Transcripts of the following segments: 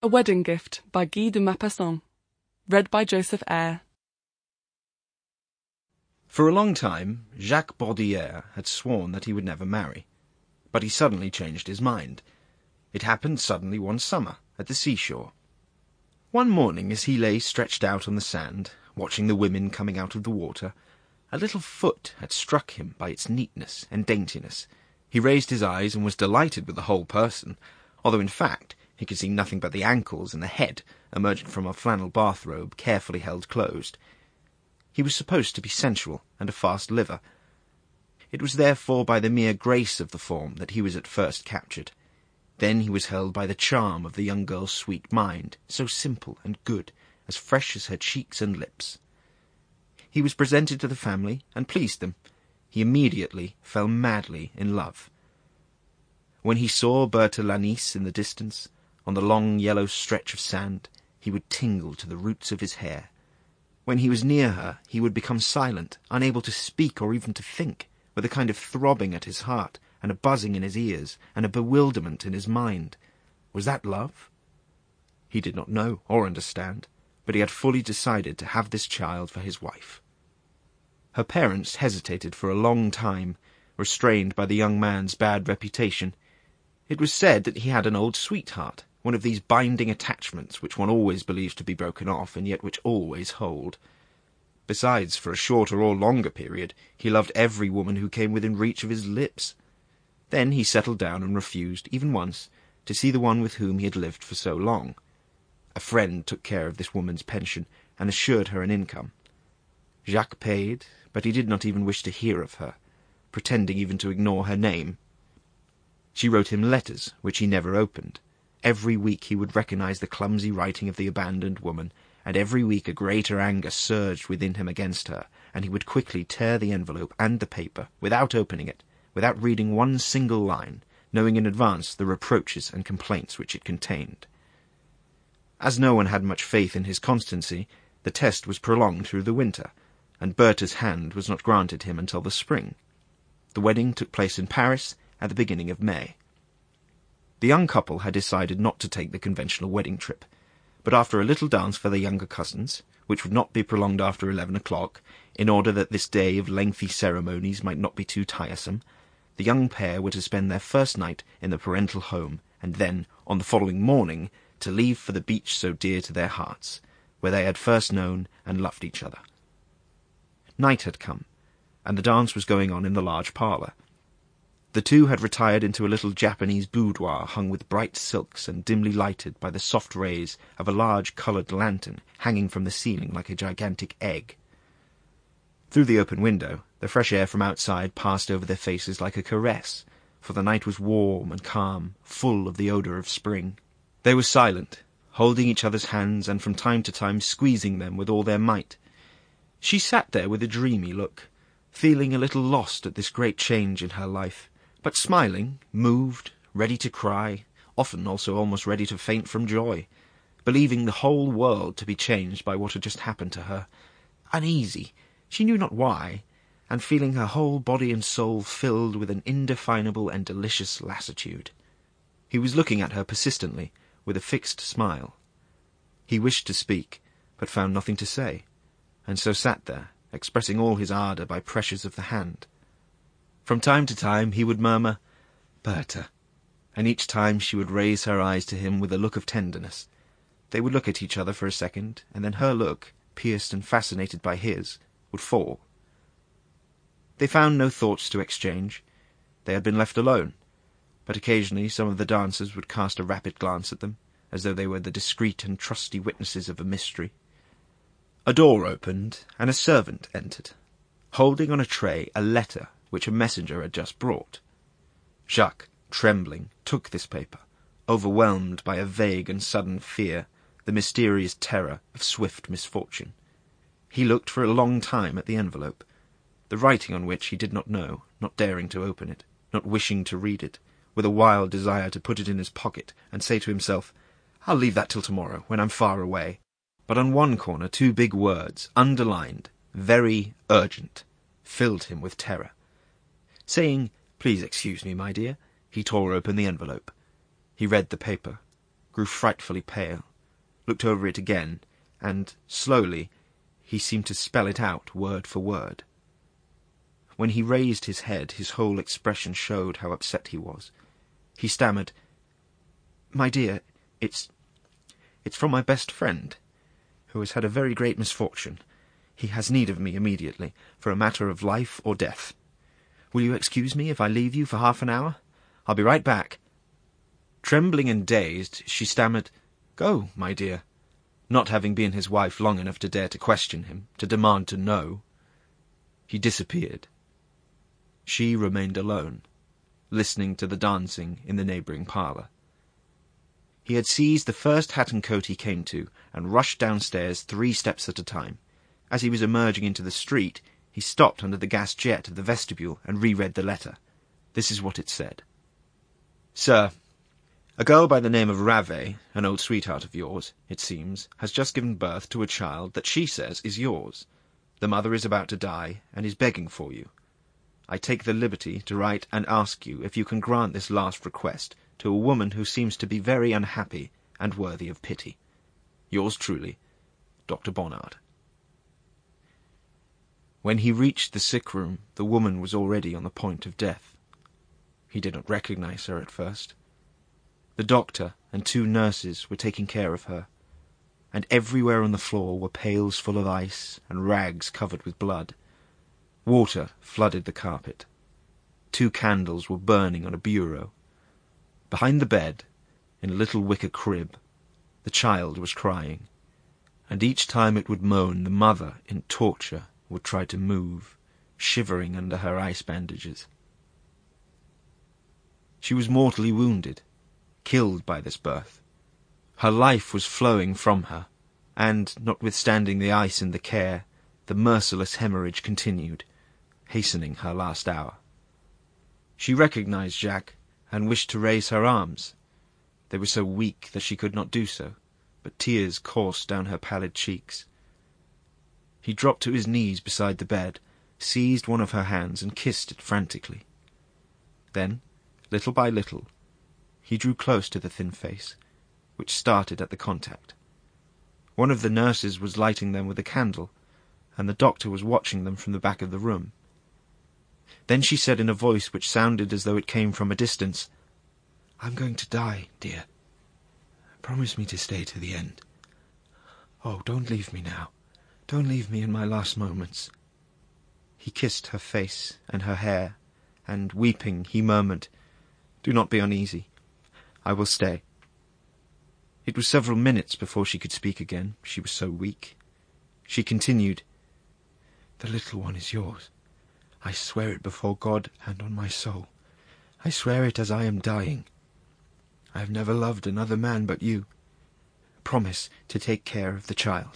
A Wedding Gift by Guy de Maupassant. Read by Joseph Eyre. For a long time, Jacques Bordier had sworn that he would never marry. But he suddenly changed his mind. It happened suddenly one summer, at the seashore. One morning, as he lay stretched out on the sand, watching the women coming out of the water, a little foot had struck him by its neatness and daintiness. He raised his eyes and was delighted with the whole person, although in fact he could see nothing but the ankles and the head emerging from a flannel bathrobe carefully held closed. He was supposed to be sensual and a fast liver. It was therefore by the mere grace of the form that he was at first captured. Then he was held by the charm of the young girl's sweet mind, so simple and good, as fresh as her cheeks and lips. He was presented to the family and pleased them. He immediately fell madly in love. When he saw Berthe Lanice in the distance, on the long yellow stretch of sand, he would tingle to the roots of his hair. When he was near her, he would become silent, unable to speak or even to think, with a kind of throbbing at his heart, and a buzzing in his ears, and a bewilderment in his mind. Was that love? He did not know or understand, but he had fully decided to have this child for his wife. Her parents hesitated for a long time, restrained by the young man's bad reputation. It was said that he had an old sweetheart, one of these binding attachments which one always believes to be broken off, and yet which always hold. Besides, for a shorter or longer period, he loved every woman who came within reach of his lips. Then he settled down and refused, even once, to see the one with whom he had lived for so long. A friend took care of this woman's pension, and assured her an income. Jacques paid, but he did not even wish to hear of her, pretending even to ignore her name. She wrote him letters, which he never opened. Every week he would recognize the clumsy writing of the abandoned woman, and every week a greater anger surged within him against her, and he would quickly tear the envelope and the paper, without opening it, without reading one single line, knowing in advance the reproaches and complaints which it contained. As no one had much faith in his constancy, the test was prolonged through the winter, and Bertha's hand was not granted him until the spring. The wedding took place in Paris at the beginning of May. The young couple had decided not to take the conventional wedding trip, but after a little dance for their younger cousins, which would not be prolonged after 11 o'clock, in order that this day of lengthy ceremonies might not be too tiresome, the young pair were to spend their first night in the parental home, and then, on the following morning, to leave for the beach so dear to their hearts, where they had first known and loved each other. Night had come, and the dance was going on in the large parlour. The two had retired into a little Japanese boudoir hung with bright silks and dimly lighted by the soft rays of a large coloured lantern hanging from the ceiling like a gigantic egg. Through the open window, the fresh air from outside passed over their faces like a caress, for the night was warm and calm, full of the odour of spring. They were silent, holding each other's hands and from time to time squeezing them with all their might. She sat there with a dreamy look, feeling a little lost at this great change in her life, but smiling, moved, ready to cry, often also almost ready to faint from joy, believing the whole world to be changed by what had just happened to her, uneasy, she knew not why, and feeling her whole body and soul filled with an indefinable and delicious lassitude. He was looking at her persistently, with a fixed smile. He wished to speak, but found nothing to say, and so sat there, expressing all his ardour by pressures of the hand. From time to time he would murmur, "Bertha," and each time she would raise her eyes to him with a look of tenderness. They would look at each other for a second, and then her look, pierced and fascinated by his, would fall. They found no thoughts to exchange. They had been left alone, but occasionally some of the dancers would cast a rapid glance at them, as though they were the discreet and trusty witnesses of a mystery. A door opened, and a servant entered, holding on a tray a letter which a messenger had just brought. Jacques, trembling, took this paper, overwhelmed by a vague and sudden fear, the mysterious terror of swift misfortune. He looked for a long time at the envelope, the writing on which he did not know, not daring to open it, not wishing to read it, with a wild desire to put it in his pocket and say to himself, "I'll leave that till tomorrow, when I'm far away." But on one corner 2 big words, underlined, "Very urgent," filled him with terror. Saying, "Please excuse me, my dear," he tore open the envelope. He read the paper. grew frightfully pale, looked over it again, and, slowly, he seemed to spell it out word for word. When he raised his head, his whole expression showed how upset he was. He stammered, "My dear, it's from my best friend, who has had a very great misfortune. He has need of me immediately, for a matter of life or death. Will you excuse me if I leave you for half an hour? I'll be right back." Trembling and dazed, she stammered, "Go, my dear," not having been his wife long enough to dare to question him, to demand to know. He disappeared. She remained alone, listening to the dancing in the neighbouring parlour. He had seized the first hat and coat he came to, and rushed downstairs 3 steps at a time. As he was emerging into the street, he stopped under the gas jet of the vestibule and reread the letter. This is what it said. "Sir, a girl by the name of Rave, an old sweetheart of yours, it seems, has just given birth to a child that she says is yours. The mother is about to die, and is begging for you. I take the liberty to write and ask you if you can grant this last request to a woman who seems to be very unhappy and worthy of pity. Yours truly, Dr. Bonnard." When he reached the sick room, the woman was already on the point of death. He did not recognize her at first. The doctor and 2 nurses were taking care of her, and everywhere on the floor were pails full of ice and rags covered with blood. Water flooded the carpet. 2 candles were burning on a bureau. Behind the bed, in a little wicker crib, the child was crying, and each time it would moan, the mother, in torture, would try to move, shivering under her ice bandages. She was mortally wounded, killed by this birth. Her life was flowing from her, and, notwithstanding the ice and the care, the merciless hemorrhage continued, hastening her last hour. She recognized Jacques, and wished to raise her arms. They were so weak that she could not do so, but tears coursed down her pallid cheeks. He dropped to his knees beside the bed, seized one of her hands and kissed it frantically. Then, little by little, he drew close to the thin face, which started at the contact. One of the nurses was lighting them with a candle, and the doctor was watching them from the back of the room. Then she said in a voice which sounded as though it came from a distance, "I'm going to die, dear. Promise me to stay to the end. Oh, don't leave me now. Don't leave me in my last moments." He kissed her face and her hair, and, weeping, he murmured, "Do not be uneasy. I will stay." It was several minutes before she could speak again, she was so weak. She continued, "The little one is yours. I swear it before God and on my soul. I swear it as I am dying. I have never loved another man but you. Promise to take care of the child."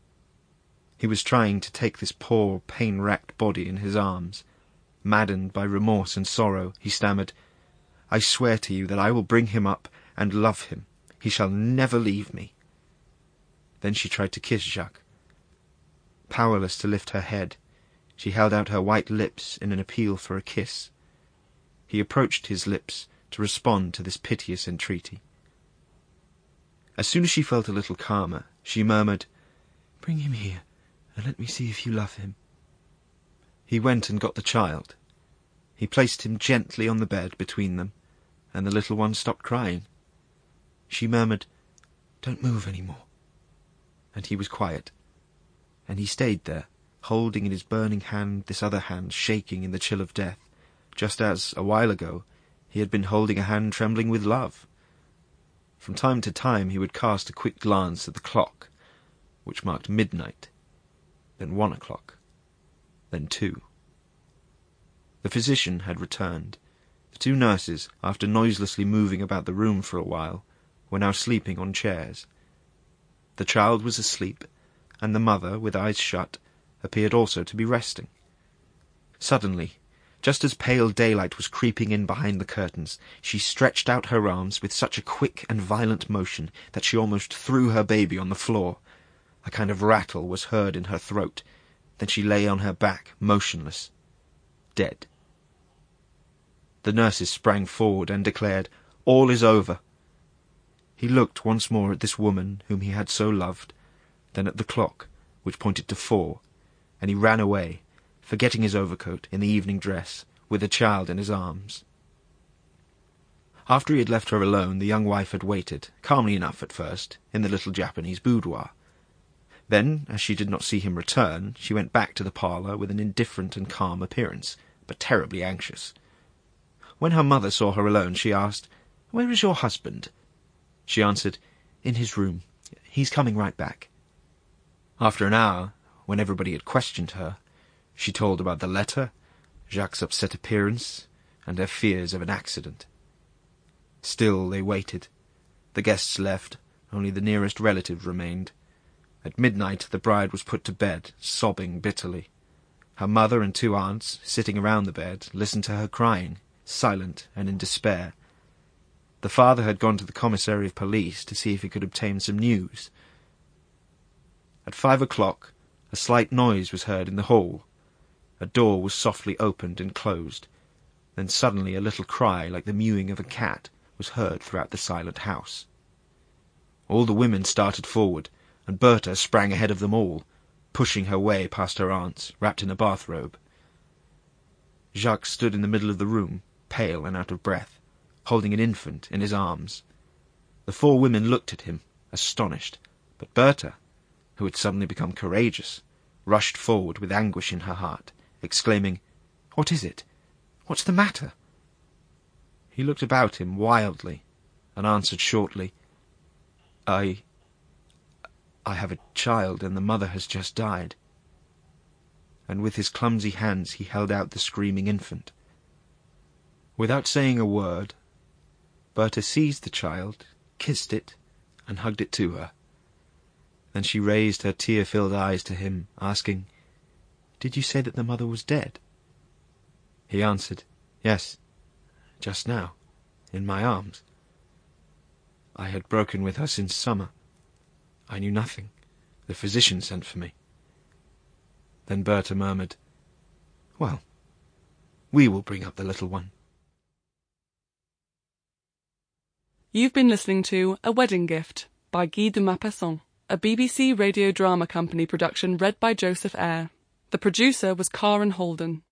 He was trying to take this poor, pain-racked body in his arms. Maddened by remorse and sorrow, he stammered, "I swear to you that I will bring him up and love him. He shall never leave me." Then she tried to kiss Jacques. Powerless to lift her head, she held out her white lips in an appeal for a kiss. He approached his lips to respond to this piteous entreaty. As soon as she felt a little calmer, she murmured, "Bring him here, and let me see if you love him." He went and got the child. He placed him gently on the bed between them, and the little one stopped crying. She murmured, "Don't move any more." And he was quiet, and he stayed there, holding in his burning hand this other hand shaking in the chill of death, just as, a while ago, he had been holding a hand trembling with love. From time to time he would cast a quick glance at the clock, which marked midnight, then 1 o'clock, then 2. The physician had returned. The 2 nurses, after noiselessly moving about the room for a while, were now sleeping on chairs. The child was asleep, and the mother, with eyes shut, appeared also to be resting. Suddenly, just as pale daylight was creeping in behind the curtains, she stretched out her arms with such a quick and violent motion that she almost threw her baby on the floor. A kind of rattle was heard in her throat. Then she lay on her back, motionless, dead. The nurses sprang forward and declared, "All is over." He looked once more at this woman whom he had so loved, then at the clock, which pointed to 4, and he ran away, forgetting his overcoat, in the evening dress, with the child in his arms. After he had left her alone, the young wife had waited, calmly enough at first, in the little Japanese boudoir. Then, as she did not see him return, she went back to the parlour with an indifferent and calm appearance, but terribly anxious. When her mother saw her alone, she asked, "Where is your husband?" She answered, "In his room. He's coming right back." After an hour, when everybody had questioned her, she told about the letter, Jacques' upset appearance, and her fears of an accident. Still they waited. The guests left, only the nearest relatives remained. At midnight the bride was put to bed, sobbing bitterly. Her mother and 2 aunts, sitting around the bed, listened to her crying, silent and in despair. The father had gone to the commissary of police to see if he could obtain some news. At 5 o'clock a slight noise was heard in the hall. A door was softly opened and closed. Then suddenly a little cry, like the mewing of a cat, was heard throughout the silent house. All the women started forward, and Bertha sprang ahead of them all, pushing her way past her aunts, wrapped in a bathrobe. Jacques stood in the middle of the room, pale and out of breath, holding an infant in his arms. The 4 women looked at him, astonished, but Bertha, who had suddenly become courageous, rushed forward with anguish in her heart, exclaiming, "What is it? What's the matter?" He looked about him wildly, and answered shortly, I have a child, and the mother has just died." And with his clumsy hands he held out the screaming infant. Without saying a word, Bertha seized the child, kissed it, and hugged it to her. Then she raised her tear-filled eyes to him, asking, "Did you say that the mother was dead?" He answered, "Yes, just now, in my arms. I had broken with her since summer. I knew nothing. The physician sent for me." Then Bertha murmured, "Well, we will bring up the little one." You've been listening to A Wedding Gift by Guy de Maupassant, a BBC Radio Drama Company production read by Joseph Eyre. The producer was Karen Holden.